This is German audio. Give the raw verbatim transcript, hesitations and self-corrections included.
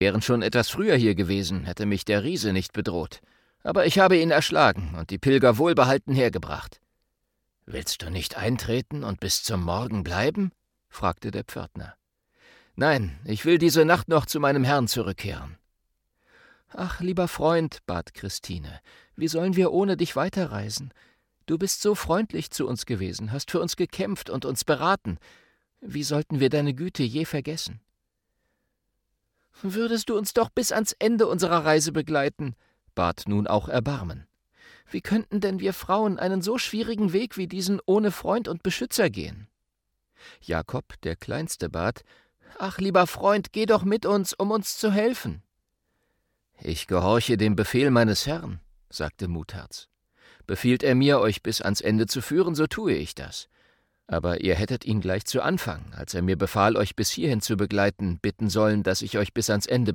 wären schon etwas früher hier gewesen, hätte mich der Riese nicht bedroht. Aber ich habe ihn erschlagen und die Pilger wohlbehalten hergebracht.« »Willst du nicht eintreten und bis zum Morgen bleiben?« fragte der Pförtner. »Nein, ich will diese Nacht noch zu meinem Herrn zurückkehren.« »Ach, lieber Freund«, bat Christine, »wie sollen wir ohne dich weiterreisen? Du bist so freundlich zu uns gewesen, hast für uns gekämpft und uns beraten. Wie sollten wir deine Güte je vergessen?« »Würdest du uns doch bis ans Ende unserer Reise begleiten«, bat nun auch Erbarmen. »Wie könnten denn wir Frauen einen so schwierigen Weg wie diesen ohne Freund und Beschützer gehen?« Jakob, der Kleinste, bat, »Ach, lieber Freund, geh doch mit uns, um uns zu helfen.« »Ich gehorche dem Befehl meines Herrn«, sagte Mutherz. »Befiehlt er mir, euch bis ans Ende zu führen, so tue ich das. Aber ihr hättet ihn gleich zu Anfang, als er mir befahl, euch bis hierhin zu begleiten, bitten sollen, dass ich euch bis ans Ende